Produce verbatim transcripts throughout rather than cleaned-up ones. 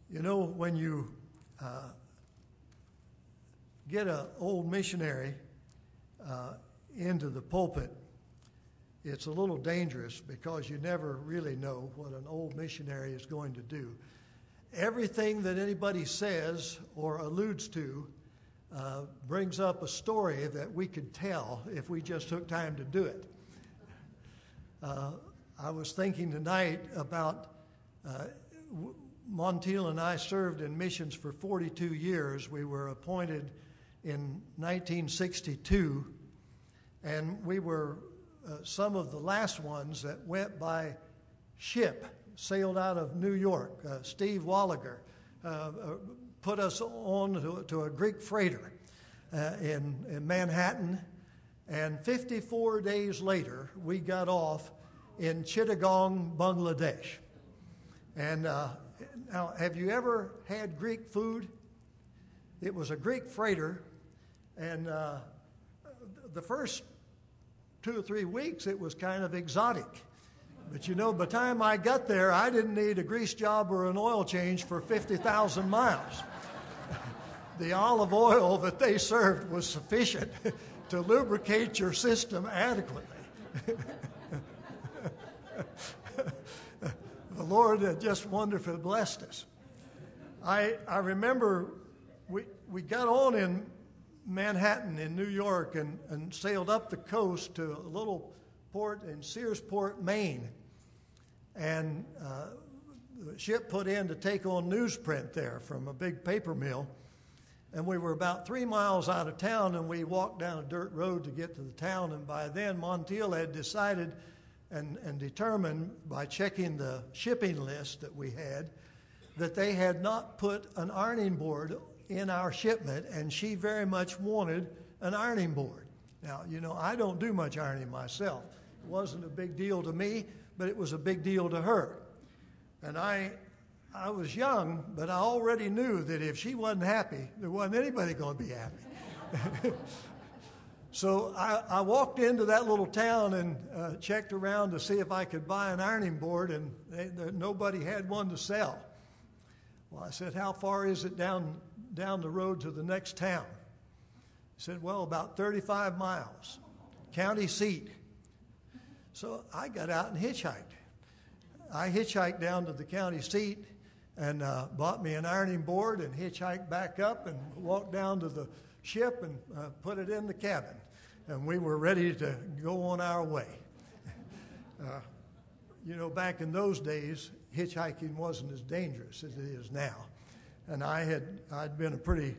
You know, when you uh, get an old missionary uh, into the pulpit, it's a little dangerous because you never really know what an old missionary is going to do. Everything that anybody says or alludes to uh, brings up a story that we could tell if we just took time to do it. Uh, I was thinking tonight about uh, Montiel and I served in missions for forty-two years. We were appointed in nineteen sixty-two, and we were uh, some of the last ones that went by ship, sailed out of New York. Uh, Steve Walliger uh, uh, put us on to, to a Greek freighter uh, in, in Manhattan, and fifty-four days later, we got off in Chittagong, Bangladesh. And uh, now, have you ever had Greek food? It was a Greek freighter, and uh, the first two or three weeks it was kind of exotic. But you know, by the time I got there, I didn't need a grease job or an oil change for fifty thousand miles. The olive oil that they served was sufficient to lubricate your system adequately. The Lord had just wonderfully blessed us. I I remember we we got on in Manhattan in New York and, and sailed up the coast to a little port in Searsport, Maine. And uh, the ship put in to take on newsprint there from a big paper mill. And we were about three miles out of town, and we walked down a dirt road to get to the town. And by then, Montiel had decided and, and determined by checking the shipping list that we had that they had not put an ironing board in our shipment, and she very much wanted an ironing board. Now, you know, I don't do much ironing myself. It wasn't a big deal to me, but it was a big deal to her. And I I was young, but I already knew that if she wasn't happy, there wasn't anybody going to be happy. So I, I walked into that little town and uh, checked around to see if I could buy an ironing board, and they, they, nobody had one to sell. Well, I said, how far is it down down the road to the next town? He said, well, about thirty-five miles, county seat. So I got out and hitchhiked. I hitchhiked down to the county seat and uh, bought me an ironing board and hitchhiked back up and walked down to the ship and uh, put it in the cabin. And we were ready to go on our way. Uh, you know, back in those days, hitchhiking wasn't as dangerous as it is now. And I had, I'd been a pretty,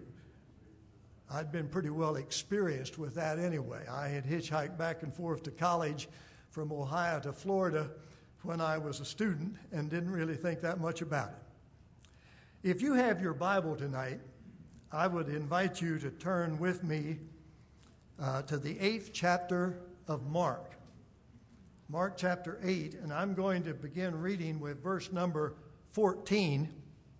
I'd been pretty well experienced with that anyway. I had hitchhiked back and forth to college from Ohio to Florida when I was a student and didn't really think that much about it. If you have your Bible tonight, I would invite you to turn with me uh, to the eighth chapter of Mark. Mark chapter eight, and I'm going to begin reading with verse number fourteen,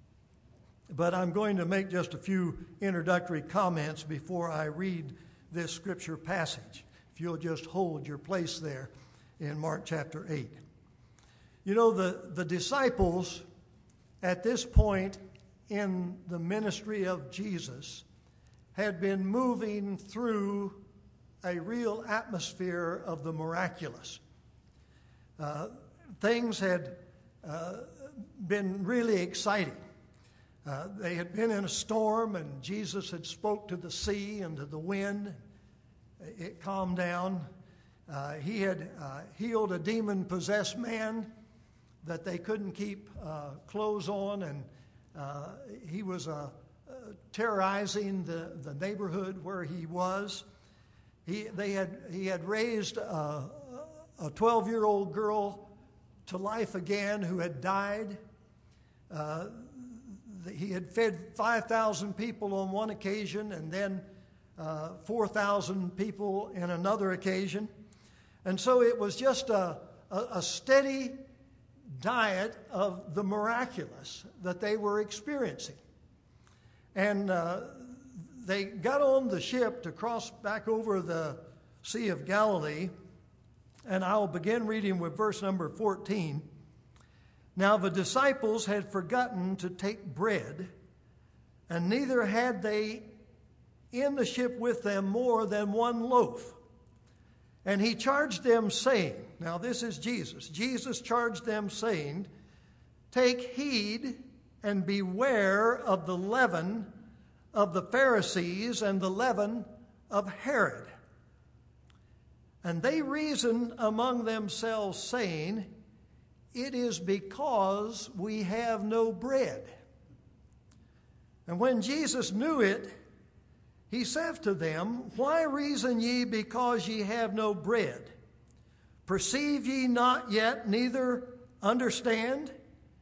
but I'm going to make just a few introductory comments before I read this scripture passage. If you'll just hold your place there in Mark chapter eight. You know, the, the disciples at this point in the ministry of Jesus had been moving through a real atmosphere of the miraculous. Uh, things had uh, been really exciting. Uh, they had been in a storm, and Jesus had spoke to the sea and to the wind. It calmed down. Uh, he had uh, healed a demon-possessed man that they couldn't keep uh, clothes on, and uh, he was uh, uh, terrorizing the, the neighborhood where he was. He, they had, he had raised uh, a twelve-year-old girl to life again who had died. Uh, he had fed five thousand people on one occasion, and then uh, four thousand people in another occasion. And so it was just a, a, a steady diet of the miraculous that they were experiencing. And uh, they got on the ship to cross back over the Sea of Galilee, and I'll begin reading with verse number fourteen. Now the disciples had forgotten to take bread, and neither had they in the ship with them more than one loaf. And he charged them, saying, now this is Jesus. Jesus charged them, saying, take heed and beware of the leaven of the Pharisees and the leaven of Herod. And they reasoned among themselves, saying, it is because we have no bread. And when Jesus knew it, he said to them, why reason ye because ye have no bread? Perceive ye not yet, neither understand?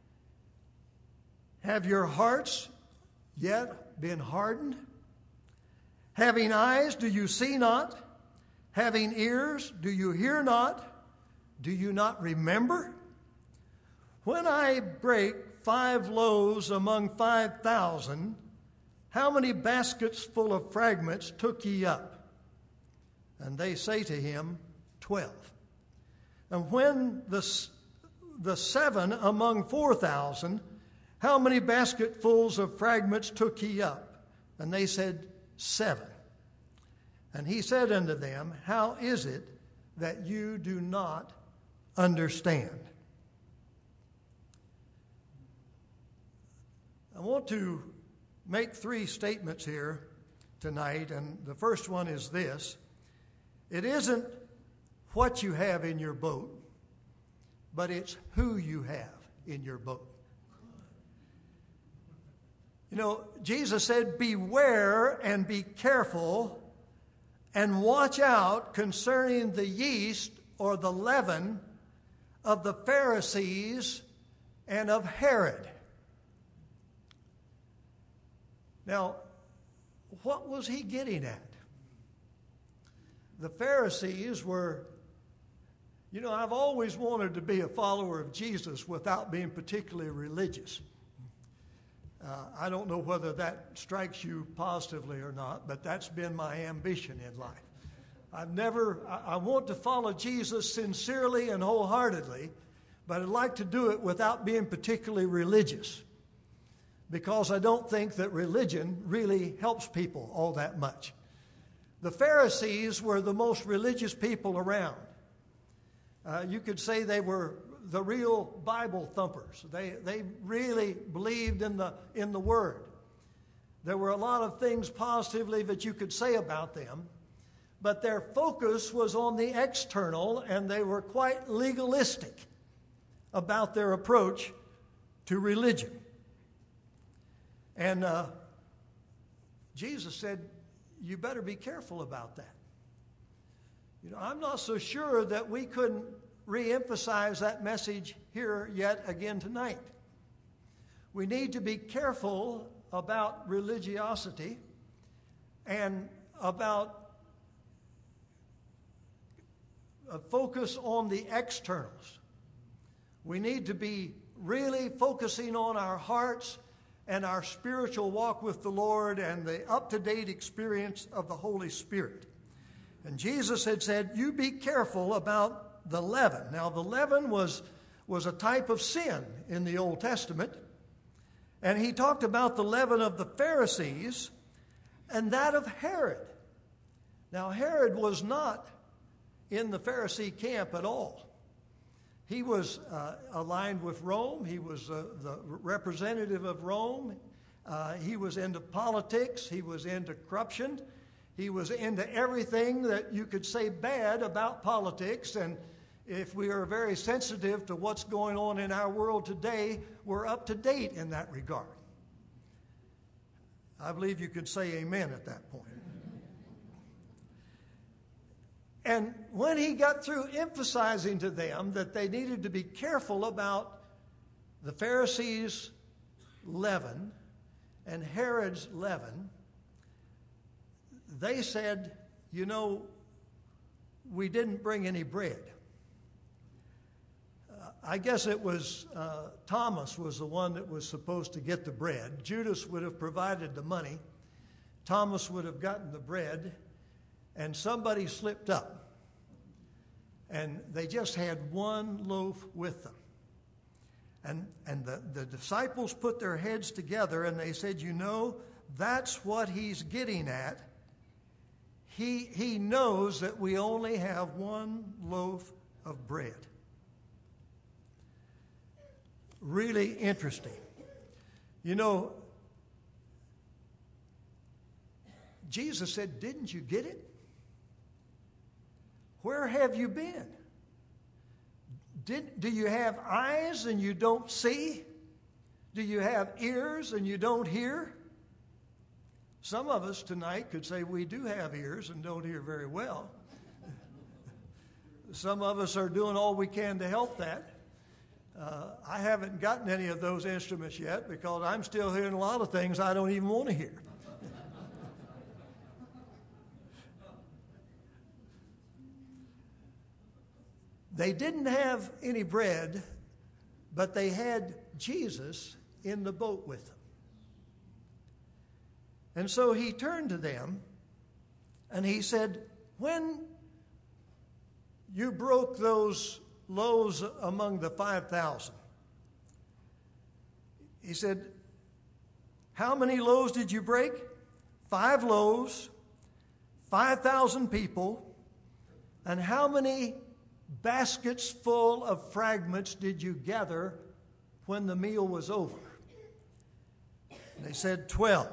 Have your hearts yet been hardened? Having eyes, do you see not? Having ears, do you hear not? Do you not remember? When I break five loaves among five thousand, how many baskets full of fragments took ye up? And they say to him, twelve. And when the, the seven among four thousand, how many basketfuls of fragments took ye up? And they said, seven. And he said unto them, how is it that you do not understand? I want to make three statements here tonight, and the first one is this. It isn't what you have in your boat, but it's who you have in your boat. You know, Jesus said, beware and be careful and watch out concerning the yeast or the leaven of the Pharisees and of Herod. Now, what was he getting at? The Pharisees were, you know, I've always wanted to be a follower of Jesus without being particularly religious. Uh, I don't know whether that strikes you positively or not, but that's been my ambition in life. I've never, I, I want to follow Jesus sincerely and wholeheartedly, but I'd like to do it without being particularly religious, because I don't think that religion really helps people all that much. The Pharisees were the most religious people around. Uh, you could say they were the real Bible thumpers. They, they really believed in the, in the Word. There were a lot of things positively that you could say about them, but their focus was on the external, and they were quite legalistic about their approach to religion. And uh, Jesus said, you better be careful about that. You know, I'm not so sure that we couldn't re-emphasize that message here yet again tonight. We need to be careful about religiosity and about a focus on the externals. We need to be really focusing on our hearts and our spiritual walk with the Lord and the up-to-date experience of the Holy Spirit. And Jesus had said, you be careful about the leaven. Now, the leaven was, was a type of sin in the Old Testament. And he talked about the leaven of the Pharisees and that of Herod. Now, Herod was not in the Pharisee camp at all. He was uh, aligned with Rome. He was uh, the representative of Rome. Uh, he was into politics. He was into corruption. He was into everything that you could say bad about politics. And if we are very sensitive to what's going on in our world today, we're up to date in that regard. I believe you could say amen at that point. And when he got through emphasizing to them that they needed to be careful about the Pharisees' leaven and Herod's leaven, they said, you know, we didn't bring any bread. Uh, I guess it was uh, Thomas was the one that was supposed to get the bread. Judas would have provided the money. Thomas would have gotten the bread. And somebody slipped up, and they just had one loaf with them. And, and the, the disciples put their heads together and they said, you know, that's what he's getting at. He, he knows that we only have one loaf of bread. Really interesting. You know, Jesus said, didn't you get it? Where have you been? Did, do you have eyes and you don't see? Do you have ears and you don't hear? Some of us tonight could say we do have ears and don't hear very well. Some of us are doing all we can to help that. Uh, I haven't gotten any of those instruments yet because I'm still hearing a lot of things I don't even want to hear. They didn't have any bread, but they had Jesus in the boat with them. And so he turned to them and he said, when you broke those loaves among the five thousand, he said, how many loaves did you break? Five loaves, five thousand people, and how many baskets full of fragments did you gather when the meal was over? They said twelve.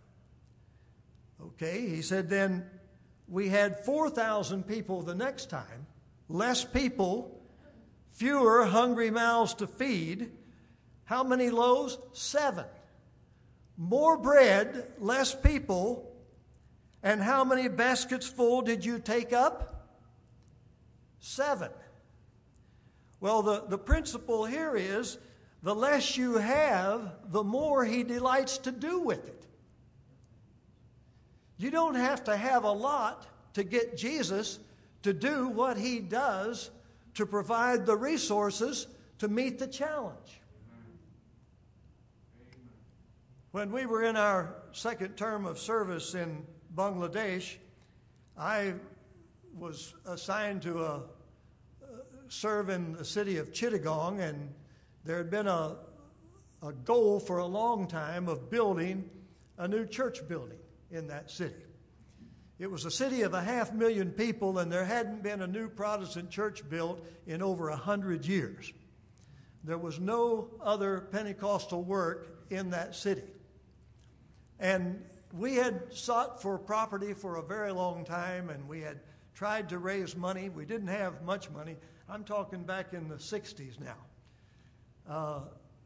Okay, he said then we had four thousand people the next time, less people, fewer hungry mouths to feed. How many loaves? Seven. More bread, less people, and how many baskets full did you take up? Seven. Well, the, the principle here is the less you have, the more he delights to do with it. You don't have to have a lot to get Jesus to do what he does to provide the resources to meet the challenge. When we were in our second term of service in Bangladesh, I was assigned to a, uh, serve in the city of Chittagong, and there had been a, a goal for a long time of building a new church building in that city. It was a city of a half million people, and there hadn't been a new Protestant church built in over a hundred years. There was no other Pentecostal work in that city. And we had sought for property for a very long time, and we had tried to raise money. We didn't have much money. I'm talking back in the sixties now. Uh,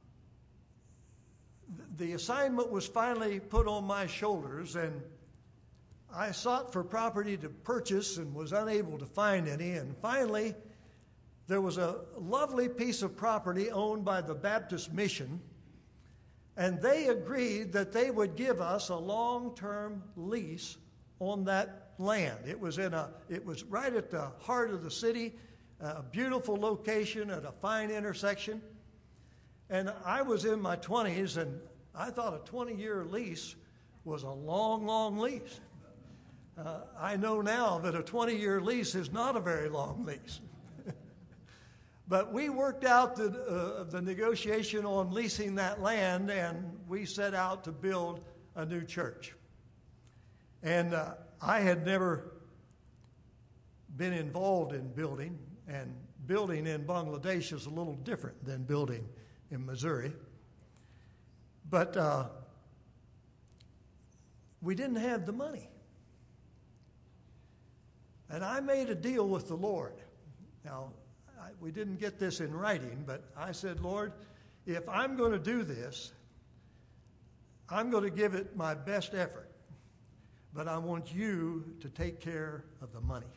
the assignment was finally put on my shoulders, and I sought for property to purchase and was unable to find any. And finally, there was a lovely piece of property owned by the Baptist Mission, and they agreed that they would give us a long-term lease on that land. It was in a, it was right at the heart of the city, a beautiful location at a fine intersection. And I was in my twenties, and I thought a twenty-year lease was a long, long lease. Uh, I know now that a twenty-year lease is not a very long lease. But we worked out the, uh, the negotiation on leasing that land, and we set out to build a new church. And uh, I had never been involved in building, and building in Bangladesh is a little different than building in Missouri. But uh, we didn't have the money. And I made a deal with the Lord. Now, I, we didn't get this in writing, but I said, Lord, if I'm going to do this, I'm going to give it my best effort. But I want you to take care of the money.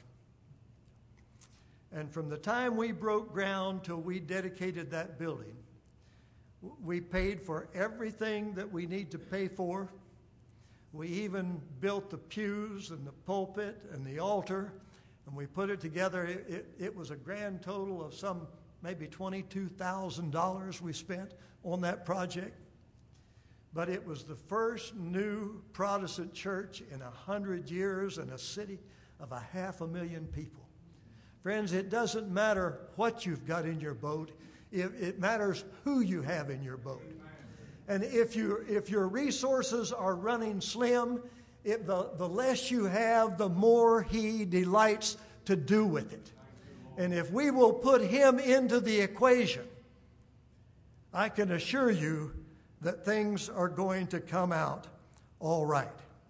And from the time we broke ground till we dedicated that building, we paid for everything that we need to pay for. We even built the pews and the pulpit and the altar, and we put it together. It, it, it was a grand total of some maybe twenty-two thousand dollars we spent on that project. But it was the first new Protestant church in a hundred years in a city of a half a million people. Friends, it doesn't matter what you've got in your boat. It, it matters who you have in your boat. And if you if your resources are running slim, it, the, the less you have, the more He delights to do with it. And if we will put Him into the equation, I can assure you that things are going to come out all right.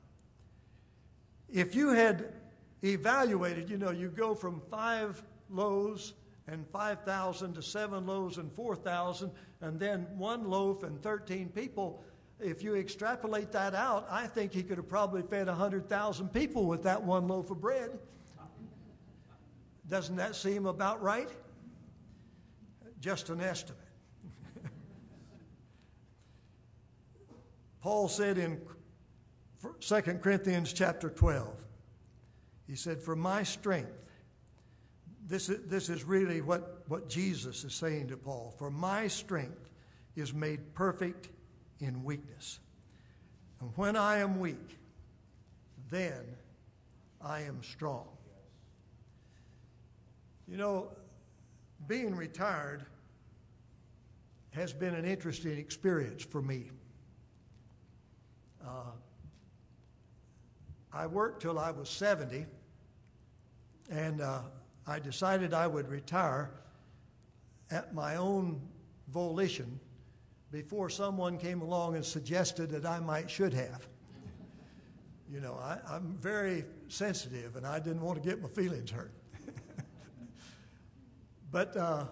If you had evaluated, you know, you go from five loaves and five thousand to seven loaves and four thousand, and then one loaf and thirteen people. If you extrapolate that out, I think He could have probably fed one hundred thousand people with that one loaf of bread. Doesn't that seem about right? Just an estimate. Paul said in Second Corinthians chapter twelve, he said, for my strength, this is, this is really what, what Jesus is saying to Paul, for my strength is made perfect in weakness. And when I am weak, then I am strong. You know, being retired has been an interesting experience for me. Uh, I worked till I was seventy, and uh, I decided I would retire at my own volition before someone came along and suggested that I might should have. You know, I, I'm very sensitive, and I didn't want to get my feelings hurt. But uh,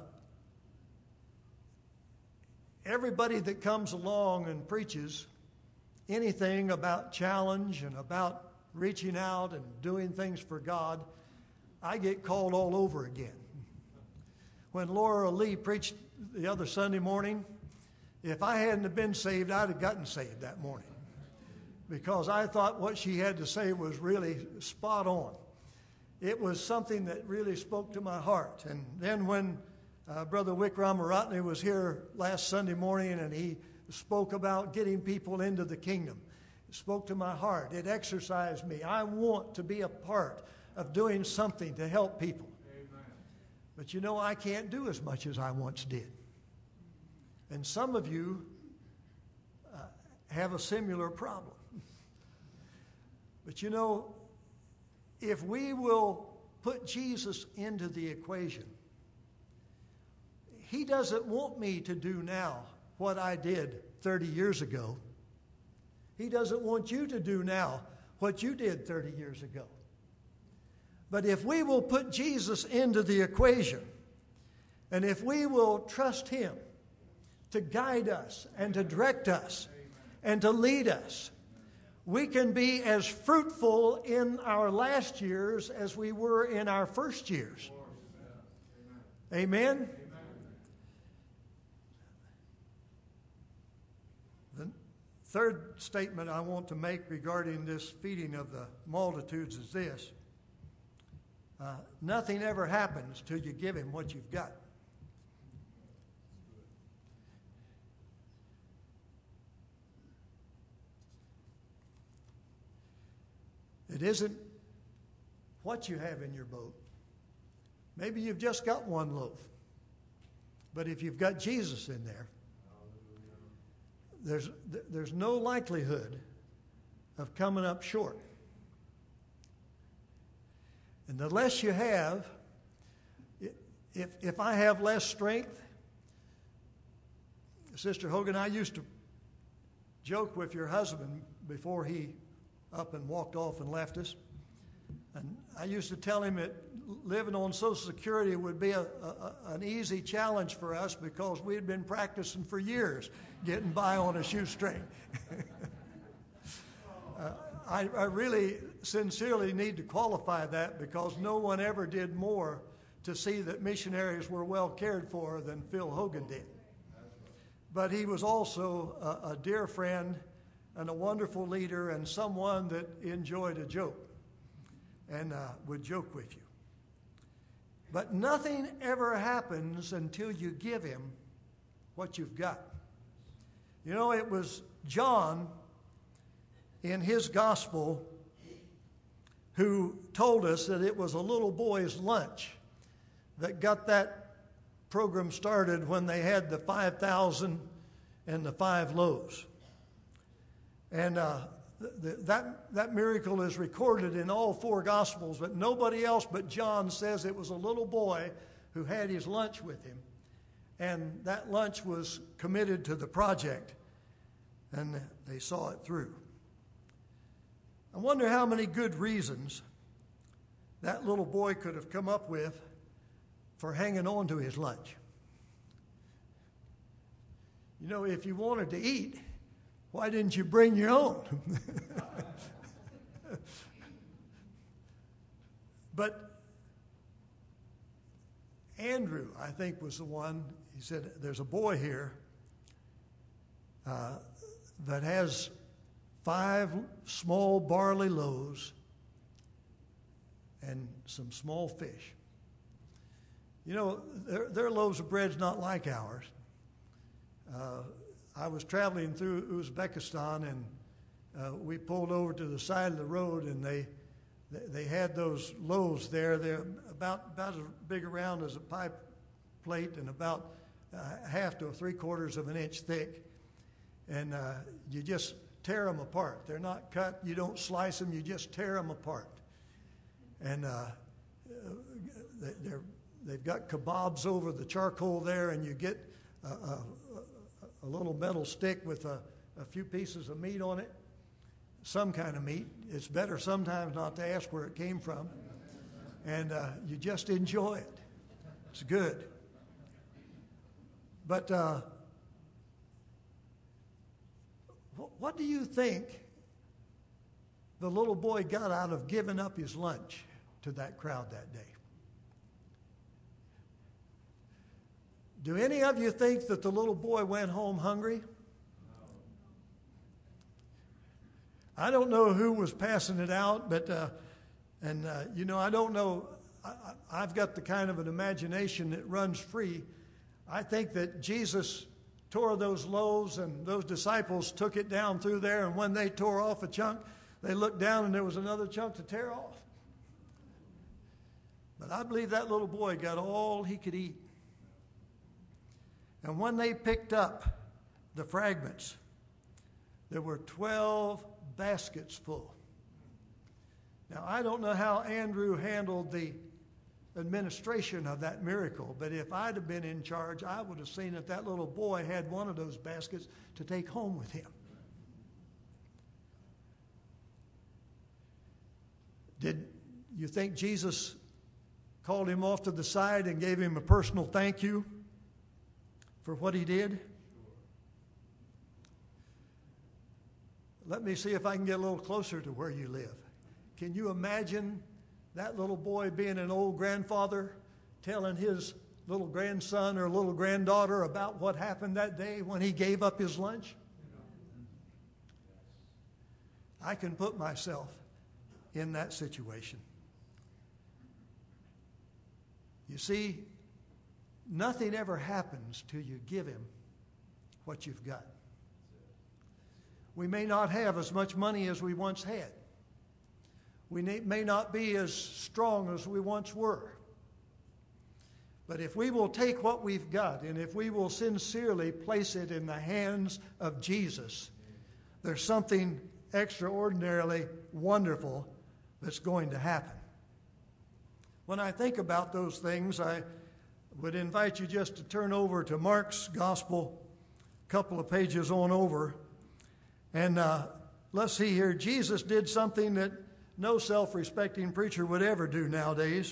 everybody that comes along and preaches anything about challenge and about reaching out and doing things for God, I get called all over again. When Laura Lee preached the other Sunday morning, if I hadn't have been saved, I'd have gotten saved that morning, because I thought what she had to say was really spot on. It was something that really spoke to my heart. And then when uh, Brother Wickraman Ratney was here last Sunday morning and he spoke about getting people into the kingdom, it spoke to my heart. It exercised me. I want to be a part of doing something to help people. Amen. But you know, I can't do as much as I once did. And some of you uh, have a similar problem. But you know, if we will put Jesus into the equation, He doesn't want me to do now what I did thirty years ago. He doesn't want you to do now what you did thirty years ago. But if we will put Jesus into the equation, and if we will trust Him to guide us and to direct us and to lead us, we can be as fruitful in our last years as we were in our first years. Amen? The third statement I want to make regarding this feeding of the multitudes is this. Uh, nothing ever happens till you give Him what you've got. It isn't what you have in your boat. Maybe you've just got one loaf. But if you've got Jesus in there, there's, there's no likelihood of coming up short. And the less you have, if, if I have less strength, Sister Hogan, I used to joke with your husband before he up and walked off and left us. And I used to tell him that living on Social Security would be a, a, an easy challenge for us because we had been practicing for years getting by on a shoestring. uh, I, I really sincerely need to qualify that because no one ever did more to see that missionaries were well cared for than Phil Hogan did. But he was also a, a dear friend and a wonderful leader and someone that enjoyed a joke and uh, would joke with you. But nothing ever happens until you give Him what you've got. You know, it was John in his gospel who told us that it was a little boy's lunch that got that program started when they had the five thousand and the five loaves. And uh, the, that, that miracle is recorded in all four Gospels, but nobody else but John says it was a little boy who had his lunch with him. And that lunch was committed to the project, and they saw it through. I wonder how many good reasons that little boy could have come up with for hanging on to his lunch. You know, if you wanted to eat, why didn't you bring your own? But Andrew, I think, was the one. He said, there's a boy here uh, that has five small barley loaves and some small fish. You know, their, their loaves of bread's not like ours. Uh, I was traveling through Uzbekistan, and uh, we pulled over to the side of the road, and they they had those loaves there. They're about, about as big around as a pipe plate and about uh, half to three quarters of an inch thick. And uh, you just tear them apart. They're not cut. You don't slice them. You just tear them apart. And uh, they're, they've got kebabs over the charcoal there, and you get a, a, a little metal stick with a, a few pieces of meat on it, some kind of meat. It's better sometimes not to ask where it came from. And uh, you just enjoy it. It's good. But uh, what do you think the little boy got out of giving up his lunch to that crowd that day? Do any of you think that the little boy went home hungry? I don't know who was passing it out, but, uh, and, uh, you know, I don't know. I, I've got the kind of an imagination that runs free. I think that Jesus tore those loaves, and those disciples took it down through there, and when they tore off a chunk, they looked down and there was another chunk to tear off. But I believe that little boy got all he could eat. And when they picked up the fragments, there were twelve baskets full. Now, I don't know how Andrew handled the administration of that miracle, but if I'd have been in charge, I would have seen that that little boy had one of those baskets to take home with him. Did you think Jesus called him off to the side and gave him a personal thank you for what he did? Let me see if I can get a little closer to where you live. Can you imagine that little boy being an old grandfather telling his little grandson or little granddaughter about what happened that day when he gave up his lunch? I can put myself in that situation. You see, nothing ever happens till you give him what you've got. We may not have as much money as we once had. We may not be as strong as we once were. But if we will take what we've got, and if we will sincerely place it in the hands of Jesus, there's something extraordinarily wonderful that's going to happen. When I think about those things, I would invite you just to turn over to Mark's Gospel, a couple of pages on over. And uh, let's see here. Jesus did something that no self-respecting preacher would ever do nowadays.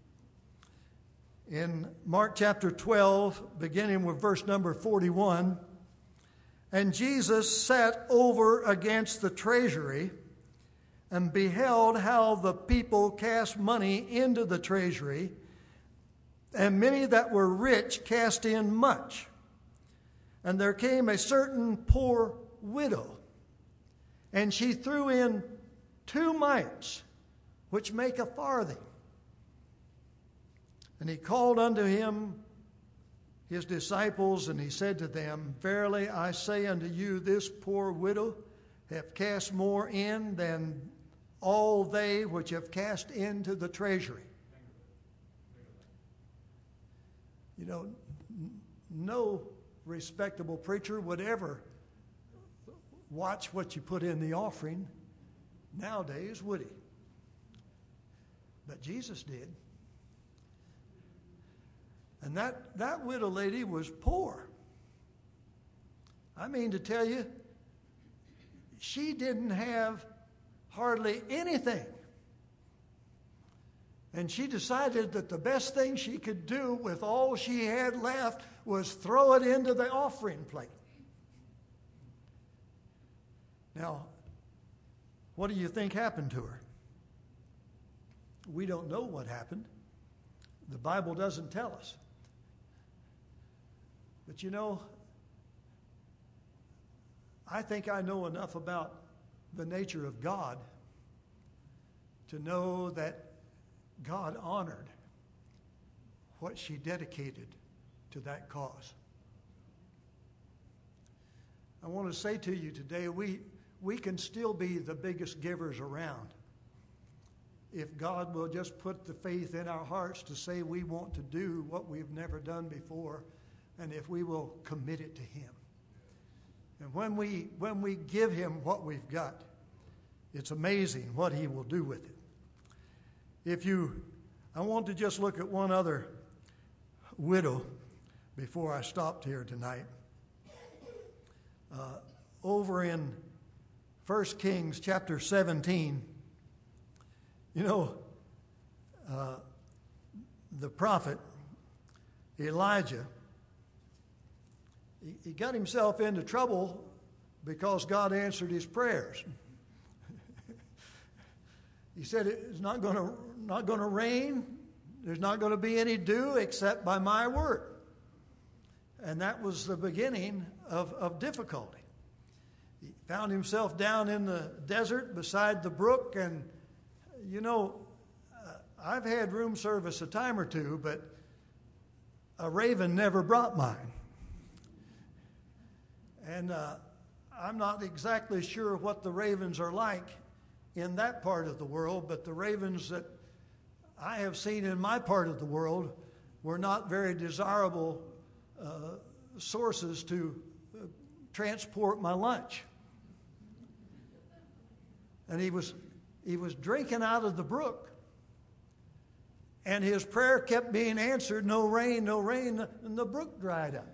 In Mark chapter twelve, beginning with verse number forty-one, and Jesus sat over against the treasury and beheld how the people cast money into the treasury, and many that were rich cast in much. And there came a certain poor widow, and she threw in two mites, which make a farthing. And he called unto him his disciples, and he said to them, Verily I say unto you, this poor widow hath cast more in than all they which have cast into the treasury. You know, n- no respectable preacher would ever watch what you put in the offering nowadays, would he? But Jesus did. And that, that widow lady was poor. I mean to tell you, she didn't have hardly anything. And she decided that the best thing she could do with all she had left was throw it into the offering plate. Now, what do you think happened to her? We don't know what happened. The Bible doesn't tell us. But you know, I think I know enough about the nature of God to know that God honored what she dedicated to that cause. I want to say to you today, we, we can still be the biggest givers around if God will just put the faith in our hearts to say we want to do what we've never done before, and if we will commit it to Him. And when we when we give Him what we've got, it's amazing what He will do with it. If you, I want to just look at one other widow before I stopped here tonight. Uh, over in First Kings chapter seventeen, you know, uh, the prophet Elijah, he, he got himself into trouble because God answered his prayers. He said it's not going to not going to rain. There's not going to be any dew except by my word. And that was the beginning of, of difficulty. He found himself down in the desert beside the brook, and you know, uh, I've had room service a time or two, but a raven never brought mine. And uh, I'm not exactly sure what the ravens are like in that part of the world, but the ravens that I have seen in my part of the world were not very desirable uh, sources to uh, transport my lunch. And he was he was drinking out of the brook, and his prayer kept being answered, no rain, no rain, and the brook dried up.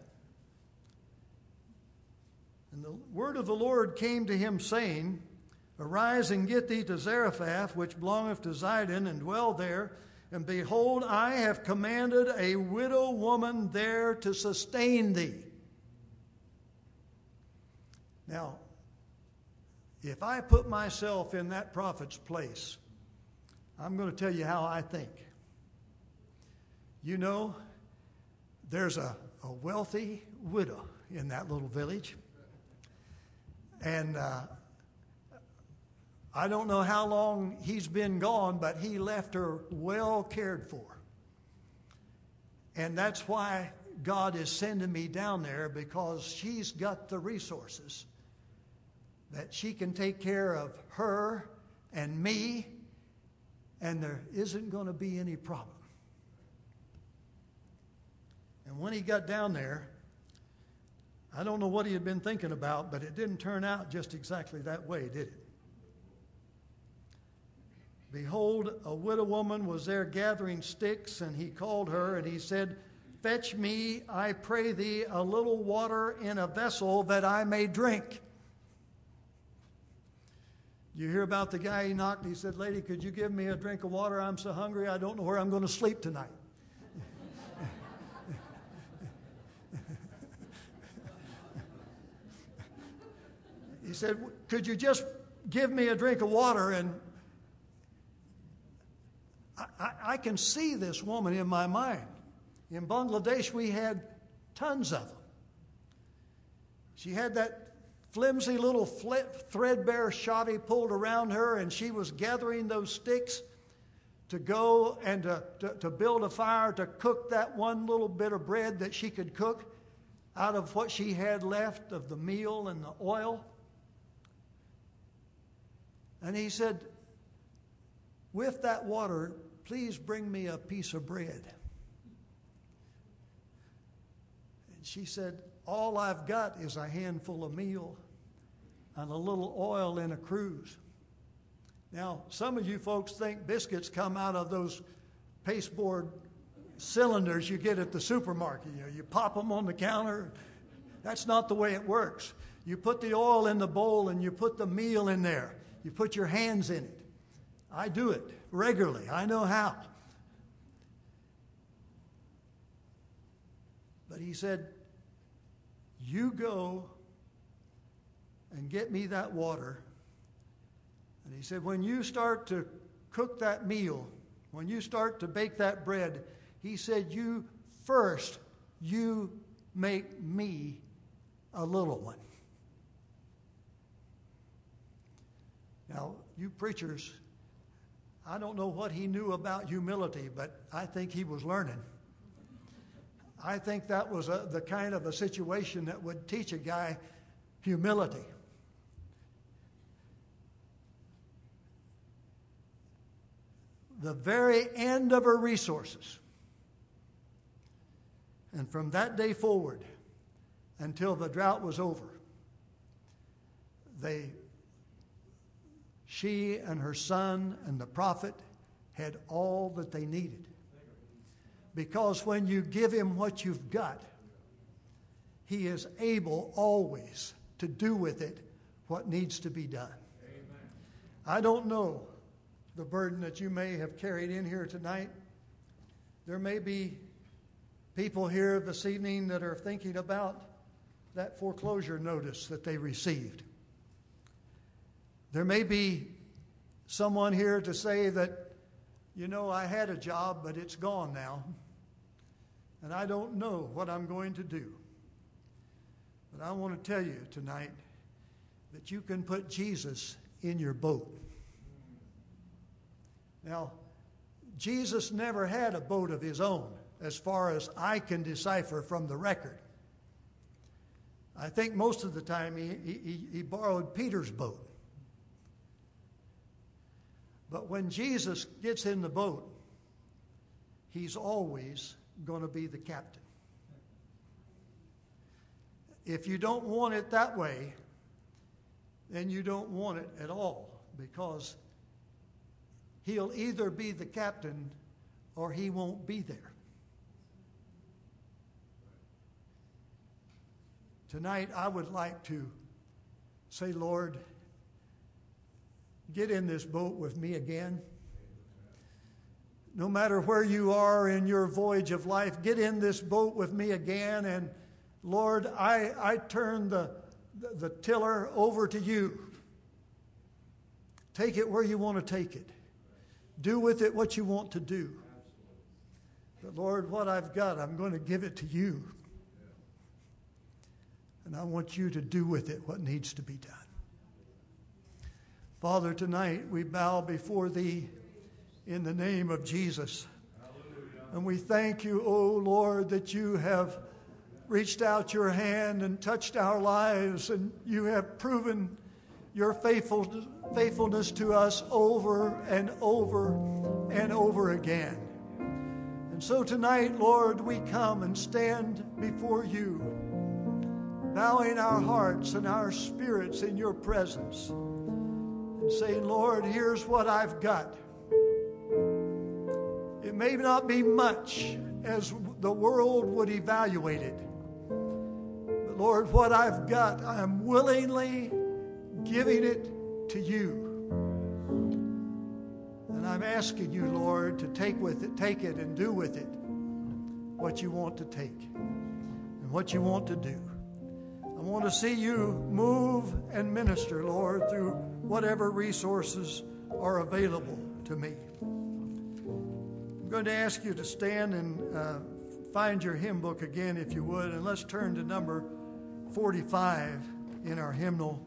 And the word of the Lord came to him, saying, Arise and get thee to Zarephath, which belongeth to Zidon, and dwell there. And behold, I have commanded a widow woman there to sustain thee. Now, if I put myself in that prophet's place, I'm going to tell you how I think. You know, there's a, a wealthy widow in that little village. And uh, I don't know how long he's been gone, but he left her well cared for. And that's why God is sending me down there, because she's got the resources that she can take care of her and me, and there isn't going to be any problem. And when he got down there, I don't know what he had been thinking about, but it didn't turn out just exactly that way, did it? Behold, a widow woman was there gathering sticks, and he called her, and he said, Fetch me, I pray thee, a little water in a vessel that I may drink. You hear about the guy he knocked, and he said, Lady, could you give me a drink of water? I'm so hungry, I don't know where I'm going to sleep tonight. He said, could you just give me a drink of water? And I, I, I can see this woman in my mind. In Bangladesh, we had tons of them. She had that flimsy little threadbare shoddy pulled around her, and she was gathering those sticks to go and to, to, to build a fire to cook that one little bit of bread that she could cook out of what she had left of the meal and the oil. And he said, with that water, please bring me a piece of bread. she said, all I've got is a handful of meal and a little oil in a cruse. Now, some of you folks think biscuits come out of those pasteboard cylinders you get at the supermarket. You know, you pop them on the counter. That's not the way it works. You put the oil in the bowl and you put the meal in there. You put your hands in it. I do it regularly. I know how. But he said, you go and get me that water. And he said, when you start to cook that meal, when you start to bake that bread, he said, you first, you make me a little one. Now, you preachers, I don't know what he knew about humility, but I think he was learning. I think that was a, the kind of a situation that would teach a guy humility. The very end of her resources. And from that day forward, until the drought was over, they, she and her son and the prophet had all that they needed. Because when you give him what you've got, he is able always to do with it what needs to be done. Amen. I don't know the burden that you may have carried in here tonight. There may be people here this evening that are thinking about that foreclosure notice that they received. There may be someone here to say that, you know, I had a job, but it's gone now, and I don't know what I'm going to do. But I want to tell you tonight that you can put Jesus in your boat. Now, Jesus never had a boat of his own, as far as I can decipher from the record. I think most of the time he, he, he borrowed Peter's boat. But when Jesus gets in the boat, he's always going to be the captain. If you don't want it that way, then you don't want it at all, because he'll either be the captain or he won't be there. Tonight, I would like to say, Lord, get in this boat with me again. No matter where you are in your voyage of life, get in this boat with me again. And Lord, I, I turn the, the, the tiller over to you. Take it where you want to take it. Do with it what you want to do. But Lord, what I've got, I'm going to give it to you. And I want you to do with it what needs to be done. Father, tonight we bow before thee in the name of Jesus. Hallelujah. And we thank you, O Lord, that you have reached out your hand and touched our lives, and you have proven your faithful, faithfulness to us over and over and over again. And so tonight, Lord, we come and stand before you, bowing our hearts and our spirits in your presence, and saying, Lord, here's what I've got. It may not be much as the world would evaluate it, but Lord, what I've got, I'm willingly giving it to you. And I'm asking you, Lord, to take with it, take it and do with it what you want to take and what you want to do. I want to see you move and minister, Lord, through whatever resources are available to me. I'm going to ask you to stand and uh, find your hymn book again, if you would, and let's turn to number forty-five in our hymnal.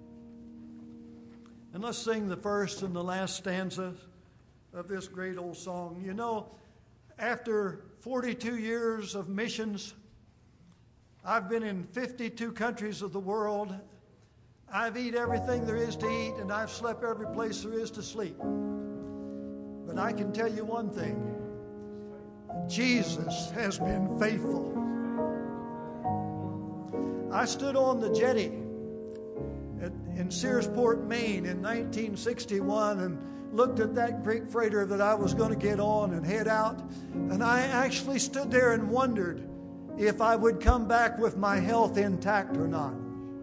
And let's sing the first and the last stanza of this great old song. You know, after forty-two years of missions, I've been in fifty-two countries of the world. I've eaten everything there is to eat, and I've slept every place there is to sleep. But I can tell you one thing. Jesus has been faithful. I stood on the jetty at, in Searsport, Maine in nineteen sixty-one and looked at that great freighter that I was going to get on and head out. And I actually stood there and wondered if I would come back with my health intact or not.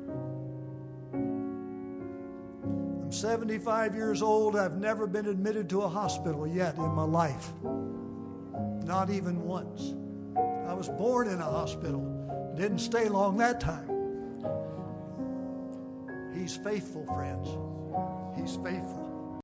I'm seventy-five years old. I've never been admitted to a hospital yet in my life. Not even once. I was born in a hospital. Didn't stay long that time. He's faithful, friends. He's faithful.